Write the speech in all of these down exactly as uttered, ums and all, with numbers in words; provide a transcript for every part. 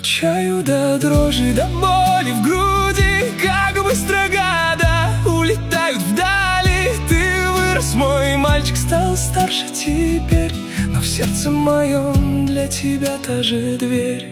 Чаю до дрожи, до боли в груди, как быстро года улетают вдали. Ты вырос, мой мальчик, стал старше теперь, но в сердце моем для тебя та же дверь.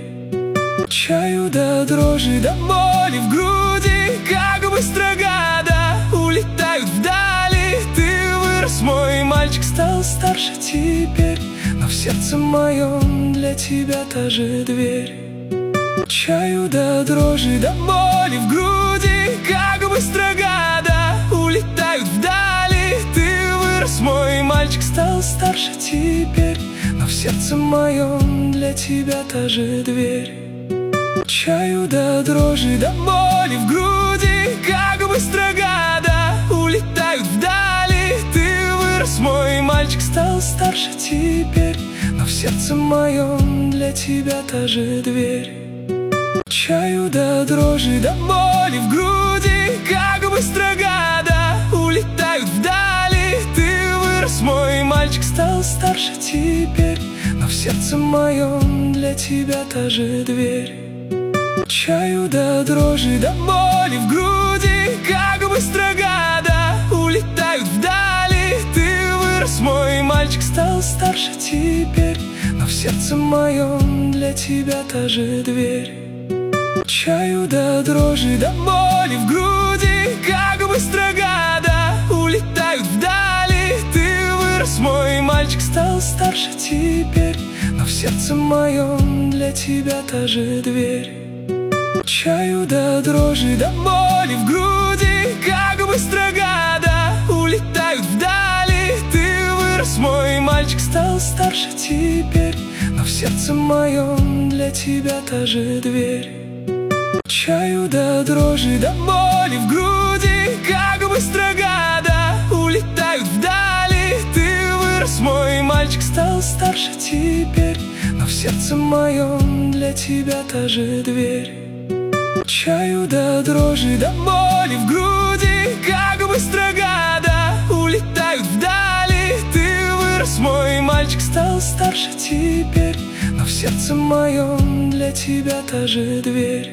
Чаю до дрожи, до боли в груди, как быстро года улетают вдали. Ты вырос, мой мальчик, стал старше теперь, но в сердце моем для тебя та же дверь. Чаю до дрожи, до боли в груди, как быстро года улетают вдали. Ты вырос, мой мальчик, стал старше теперь, но в сердце моем для тебя та же дверь. Чаю до дрожи, до боли в груди, как быстро года улетают вдали. Ты вырос, мой мальчик, стал старше теперь, но в сердце моем для тебя та же дверь. Чаю до дрожи, до боли в груди, как быстро года улетают вдали. Ты вырос, мой мальчик, стал старше теперь, но в сердце моем для тебя та же дверь. Чаю до дрожи, до боли в груди, как быстро года улетают вдали. Ты вырос, мой мальчик, стал старше теперь, но в сердце моем для тебя та же дверь. Чаю до дрожи, до боли в груди, как быстро года улетают вдали. Ты вырос, мой мальчик, стал старше теперь, но в сердце моем для тебя та же дверь. Чаю до дрожи, до боли в груди, как быстро года улетают вдали. Ты вырос, мой мальчик, стал старше теперь, но в сердце моем для тебя та же дверь. Чаю до дрожи, до боли в груди, как быстро года улетают вдали. Ты вырос, мой мальчик, стал старше теперь, но в сердце моем для тебя та же дверь. Чаю до дрожи, до боли в груди, как быстро года улетают вдали. Ты вырос, мой мальчик, стал старше теперь, но в сердце моем для тебя та же дверь.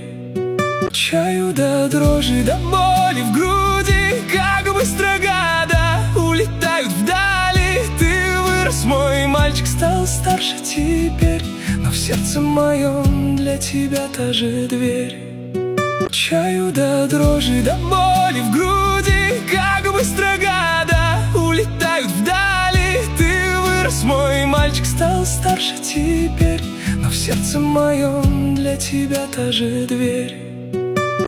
Чаю до дрожи, до боли в груди, как быстро года улетают вдали. Ты вырос, мой мальчик, стал старше теперь, но в сердце моем для тебя та же дверь. Чаю до дрожи, до боли в груди, как быстро года улетают вдали. Ты вырос, мой мальчик, стал старше теперь, но в сердце моем для тебя та же дверь.